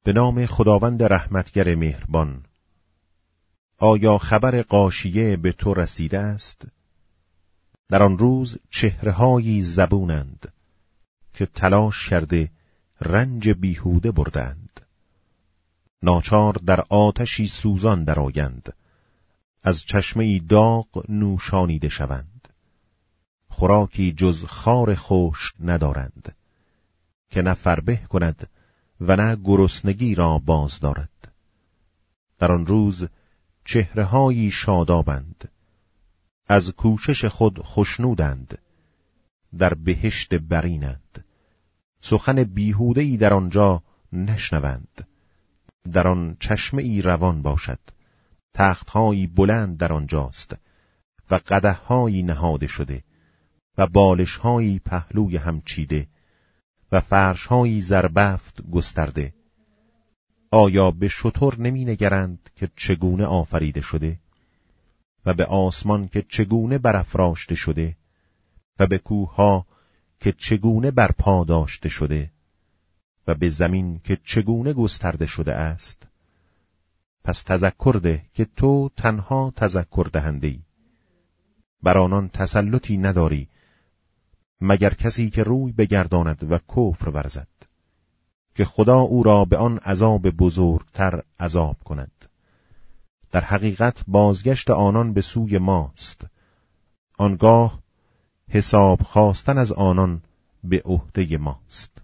به نام خداوند رحمتگر مهربان. آیا خبر غاشیه به تو رسیده است؟ در آن روز چهره‌هایی زبونند که تلاش کرده رنج بیهوده بردند. ناچار در آتشی سوزان درآیند، از چشمه‌ای داغ نوشانیده شوند. خوراکی جز خار خشک ندارند که نه فربه کند و نه گرسنگی را باز دارد. در آن روز چهره‌هایی شادابند، از کوشش خود خوشنودند، در بهشت برینند. سخن بیهوده‌ای در آنجا نشنوند. در آن چشمه‌ای روان باشد، تخت‌هایی بلند در آنجاست و قدح‌هایی نهاده شده و بالش‌هایی پهلوی هم چیده و فرش‌هایی زربفت گسترده. آیا به شتر نمی نگرند که چگونه آفریده شده و به آسمان که چگونه برافراشته شده و به کوه‌ها که چگونه برپا داشته شده و به زمین که چگونه گسترده شده است؟ پس تذکر ده که تو تنها تذکر دهنده‌ای، بر آنان تسلطی نداری مگر کسی که روی بگرداند و کفر ورزد، که خدا او را به آن عذاب بزرگتر عذاب کند. در حقیقت بازگشت آنان به سوی ماست، آنگاه حساب خواستن از آنان به عهده ماست.